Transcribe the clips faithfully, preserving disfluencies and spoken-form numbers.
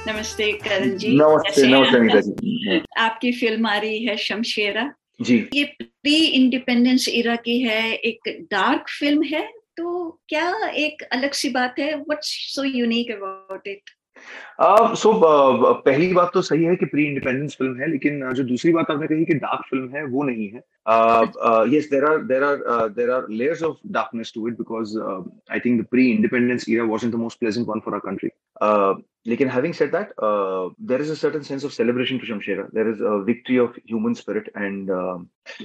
नमस्ते करण जी, नमस्ते कैसे हैं नमस्ते अनीता आप? जी। आपकी फिल्म आ रही है शमशेरा। जी। ये प्री इंडिपेंडेंस इरा की है, एक डार्क फिल्म है, तो क्या एक अलग सी बात है? What's so unique about it? Ah, so पहली बात तो सही है कि प्री इंडिपेंडेंस फिल्म है, लेकिन अ, जो दूसरी बात आपने कही कि डार्क फिल्म है, वो नहीं है। Yes, there are there are there are layers of darkness to it, because I think the pre independence era wasn't the most pleasant one for our country. Uh, लेकिन having said that, uh, there is a certain sense of celebration to Shamshera. There is a victory of human spirit, and uh,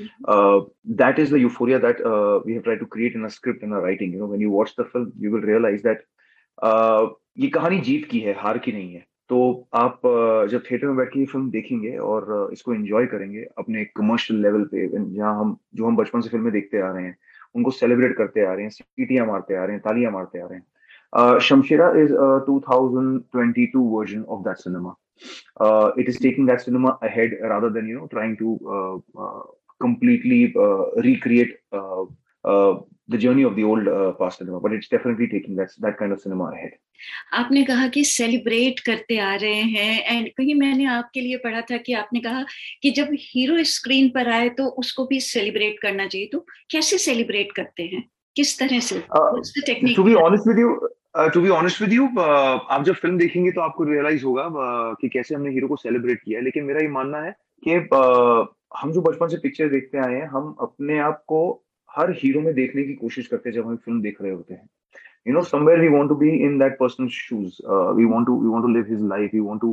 uh, that is the euphoria that uh, we have tried to create in a script and a writing. You know, when you watch the film, you will realize that uh, ये कहानी जीत की है, हार की नहीं है। तो आप uh, जब थिएटर में बैठ के ये फिल्म देखेंगे और uh, इसको एंजॉय करेंगे अपने कमर्शियल लेवल पे, जहाँ हम जो हम बचपन से फिल्में देखते आ रहे हैं, उनको सेलिब्रेट करते आ रहे हैं, सीटियां मारते आ रहे हैं, तालियां मारते आ रहे हैं। Uh, Shamshira is a twenty twenty-two version of that cinema. Uh, it is taking that cinema ahead rather than, you know, trying to uh, uh, completely uh, recreate uh, uh, the journey of the old uh, past cinema, but it's definitely taking that that kind of cinema ahead. आपने कहा कि celebrate करते आ रहे हैं, and कहीं मैंने आपके लिए पढ़ा था कि आपने कहा कि जब हीरो स्क्रीन पर आए तो उसको भी सेलिब्रेट करना चाहिए। तो कैसे सेलिब्रेट करते हैं, किस तरह से? Uh, what's the to technique be behind? honest with you, uh, to be honest with you, uh, आप जब फिल्म देखेंगे तो आपको रियलाइज होगा uh, कि कैसे हमने हीरो को सेलिब्रेट किया है। लेकिन मेरा ये मानना है कि uh, हम जो बचपन से पिक्चर देखते आए हैं, हम अपने आप को हर हीरो में देखने की कोशिश करते हैं जब हम फिल्म देख रहे होते हैं। You know, somewhere we want to be in that person's shoes. Uh, we want to we want to live his life. We want to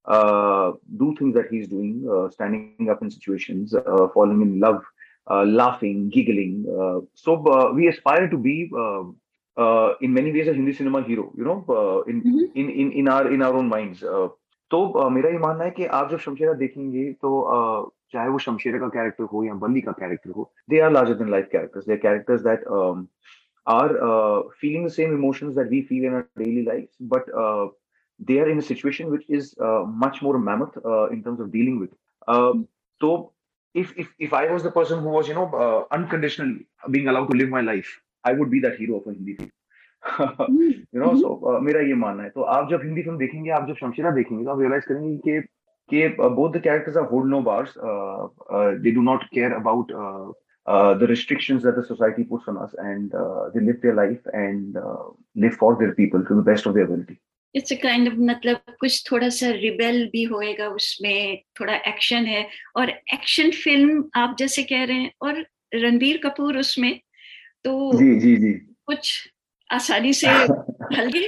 uh, do things that he's doing, uh, standing up in situations, uh, falling in love, uh, laughing, giggling. Uh, so uh, we aspire to be, uh, uh, in many ways, a Hindi cinema hero. You know, uh, in in in in our in our own minds. Uh, तो uh, मेरा ये मानना है कि आप जब शमशेरा देखेंगे तो uh, चाहे वो शमशेरा का कैरेक्टर हो या बल्ली का कैरेक्टर हो, they are larger than life characters. They are characters that are uh, feeling the same emotions that we feel in our daily lives, but uh, they are in a situation which is uh, much more mammoth uh, in terms of dealing with. Uh, so, if, if if I was the person who was, you know, uh, unconditionally being allowed to live my life, I would be that hero of a Hindi film. You know, so uh, मेरा ये मानना है। तो आप जब Hindi film देखेंगे, आप जब शमशेरा देखेंगे, तो आप रियलाइज करेंगे कि कि uh, both the characters are hold no bars. Uh, uh, they do not care about uh, uh, the restrictions that the society puts on us, and uh, they live their life and uh, live for their people to the best of their ability. It's a kind of, मतलब कुछ थोड़ा सा rebel भी होएगा उसमें, थोड़ा action है, और एक्शन फिल्म आप जैसे कह रहे हैं, और रणबीर कपूर उसमें, तो जी जी जी। कुछ आसानी से ढल गए।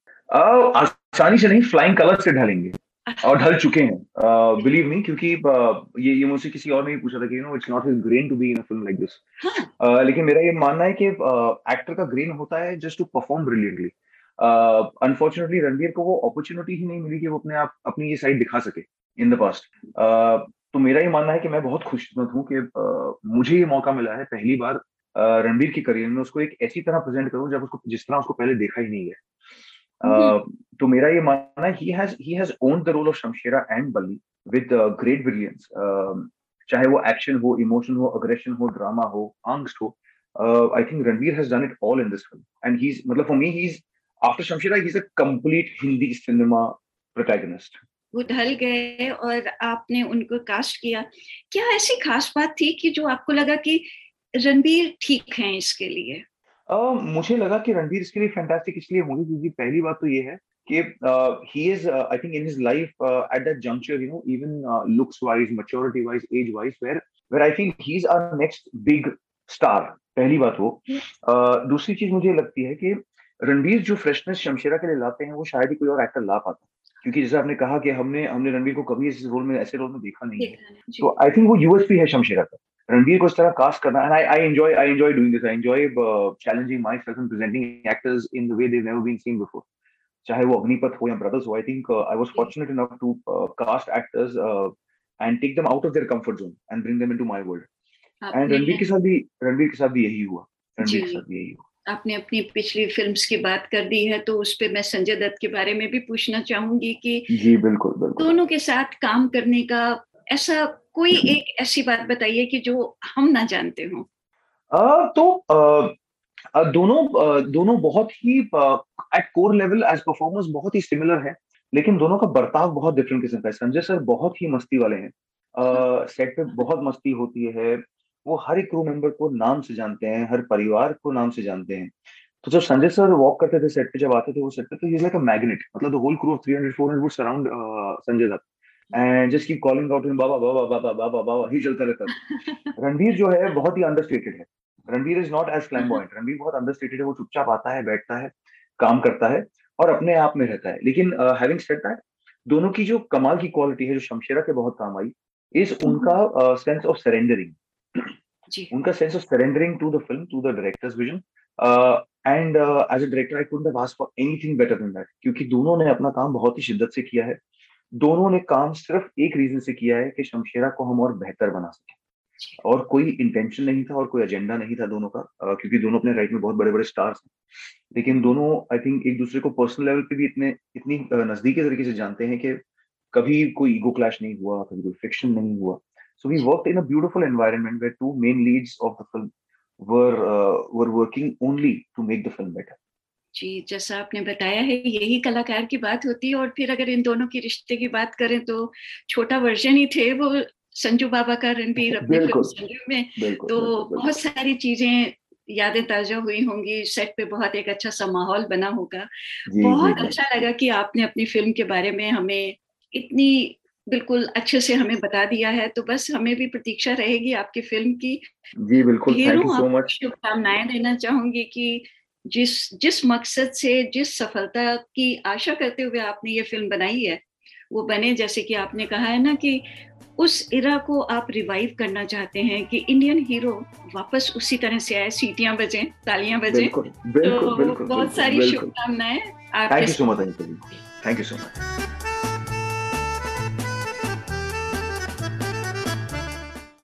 uh, आसानी से नहीं, फ्लाइंग कलर से ढलेंगे और ढल चुके हैं, बिलीव मी, क्योंकि uh, ये ये मुझसे किसी और ने भी पूछा था कि you know it's not his grain to be in a film like this. लेकिन मेरा ये मानना है कि एक्टर uh, का ग्रेन होता है just to perform brilliantly. Unfortunately Ranbir को वो अपॉर्चुनिटी ही नहीं मिली कि वो अपने आप अपनी ये साइड दिखा सके इन द पास्ट। तो मेरा ये मानना है कि मैं बहुत खुशकिस्मत हूँ कि uh, मुझे ये मौका मिला है पहली बार uh, रणबीर की करियर में उसको एक ऐसी तरह प्रेजेंट करूँ जब उसको जिस तरह उसको पहले देखा ही नहीं है। Uh, तो मेरा ये मानना है he has he has owned the role of Shamshera and Balli with uh, great brilliance. Uh, चाहे वो एक्शन हो, इमोशन हो, अग्रेशन हो, ड्रामा हो, angst हो, uh, I think Ranveer has done it all in this film, and he's मतलब for me he's after Shamshera he's a complete Hindi cinema protagonist. वो ढल गए और आपने उनको कास्ट किया। क्या ऐसी खास बात थी कि जो आपको लगा कि रणबीर ठीक हैं इसके लिए? Uh, मुझे लगा कि रणबीर इसके लिए फैंटास्टिक इसलिए होंगे क्योंकि पहली बात तो ये है कि he is I think in his life at that juncture, you know, even looks wise, maturity wise, age wise, where where I feel he is our next big star. पहली बात वो। uh, दूसरी चीज मुझे लगती है कि रणबीर जो फ्रेशनेस शमशेरा के लिए लाते हैं वो शायद ही कोई और एक्टर ला पाता, क्योंकि जैसे आपने कहा कि हमने हमने रणबीर को कभी इस रोल में ऐसे रोल में देखा नहीं है। तो आई थिंक वो यूएसपी है शमशेरा का, रणबीर को इस तरह कास्ट करना। And I I enjoy I enjoy doing this. I enjoy challenging my self and presenting actors in the way they have never been seen before, चाहे वो अग्निपथ हो या ब्रदर्स हो। I think I was fortunate enough to cast actors and take them out of their comfort zone and bring them into my world. And आपने रणबीर के साथ भी रणबीर के साथ भी यही हुआ। रणबीर के जी, साथ भी यही हुआ। आपने अपनी पिछली फिल्म्स की बात कर दी है, तो उस पे मैं संजय दत्त के बारे में भी पूछना चाहूंगी कि जी बिल्कुल बिल्कुल। दोनों के साथ काम करने का ऐसा कोई एक ऐसी बात बताइए कि जो हम ना जानते हों। uh, तो uh, uh, दोनों uh, दोनों बहुत ही at core level as performers बहुत ही सिमिलर है। लेकिन दोनों का बर्ताव बहुत डिफरेंट किस्म का है। संजय सर बहुत ही मस्ती वाले हैं, सेट पे बहुत मस्ती होती है, वो हर एक क्रू मेंबर को नाम से जानते हैं, हर परिवार को नाम से जानते हैं। तो जब संजय सर वॉक करते थे सेट पे, जब आते थे वो सेट पे, तो he is like a magnet, मतलब the whole crew of three hundred four hundred would surround Sanjay sir and just keep calling out him, बाबा बाबा बाबा बाबा बाबा, ही चलता रहता था। रणवीर जो है बहुत ही अंडरस्टेटेड है। Ranveer is not as flamboyant, Ranveer बहुत अंडरस्टेटेड है, वो चुपचाप आता है, बैठता है, काम करता है और अपने आप में रहता है। लेकिन हैविंग सेड दैट, दोनों की जो कमाल की क्वालिटी है, जो शमशेरा के बहुत काम आई, इज उनका सेंस ऑफ सरेंडरिंग, उनका sense of surrendering to the film, to the director's vision. And as a director I couldn't have asked for anything better than that, क्योंकि दोनों ने अपना काम बहुत ही शिद्दत से किया है। दोनों ने काम सिर्फ एक रीजन से किया है कि शमशेरा को हम और बेहतर बना सके, और कोई इंटेंशन नहीं था और कोई एजेंडा नहीं था दोनों का, uh, क्योंकि दोनों अपने राइट में बहुत बड़े बड़े स्टार्स हैं। लेकिन दोनों आई थिंक एक दूसरे को पर्सनल लेवल पे भी इतने इतनी uh, नजदीकी तरीके से जानते हैं कि कभी कोई ईगो क्लैश नहीं हुआ, कभी कोई फ्रिक्शन नहीं हुआ। So we worked in a beautiful environment where two men leads of the film were were working only to make the film better. जी, जैसा आपने बताया है, यही कलाकार की बात होती है। और फिर अगर इन दोनों की रिश्ते की बात करें तो छोटा वर्जन ही थे वो संजू बाबा का, रणबीर अपने फिल्म संजू में। बिल्कुल, तो बिल्कुल, बहुत सारी चीजें, यादें ताजा हुई होंगी, सेट पे बहुत एक अच्छा सा माहौल बना होगा। जी, बहुत जी, अच्छा लगा कि आपने अपनी फिल्म के बारे में हमें इतनी बिल्कुल अच्छे से हमें बता दिया है। तो बस हमें भी प्रतीक्षा रहेगी आपकी फिल्म की। जी बिल्कुल, थैंक यू ढेरों सो आपको मच। शुभकामनाएं देना चाहूंगी कि जिस जिस मकसद से, जिस सफलता की आशा करते हुए आपने ये फिल्म बनाई है, वो बने। जैसे कि आपने कहा है ना कि उस इरा को आप रिवाइव करना चाहते हैं कि इंडियन हीरो वापस उसी तरह से आए, सीटियां बजें, तालियां बजें। बिल्कुल, तो बिल्कुल, बिल्कुल, बहुत बिल्कुल, सारी बिल्कुल। शुभकामनाएं आपके थैंक यू सो मच साथ। Anita ji, thank you so much.